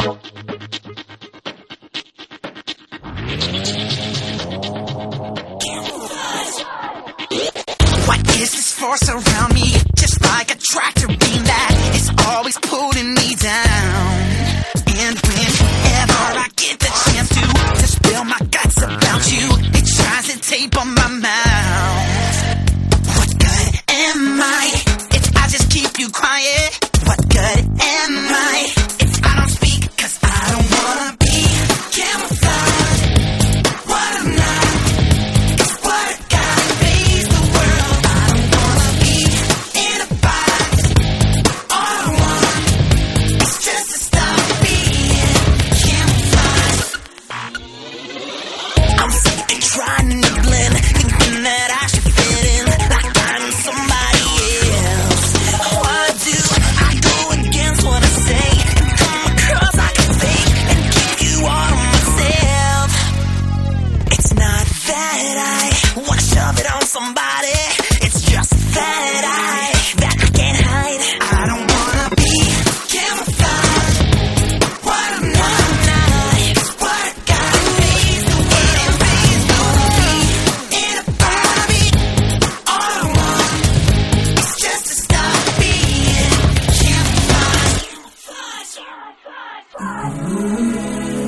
What is this force around me? Just like a tractor beam that is always pulling me down. And whenever I get the chance to spill my guts about you, it tries to tape on my mouth. What good am I if I just keep you quiet? What good am I if I don't speak? 'Cause I don't wanna be camouflaged. What I'm not is what God made the world. I don't wanna be in a box. All I want is just to stop being camouflaged. I'm sick and trying to blend, thinking that I should fit in like I'm somebody else. What do I go against what I say and come across like a fake and keep you all to myself? It's not that I wanna shove it on somebody, it's just that I can't hide. I don't wanna be camouflaged. What I'm not is what God made the world. In a body, all I want is just to stop being camouflaged.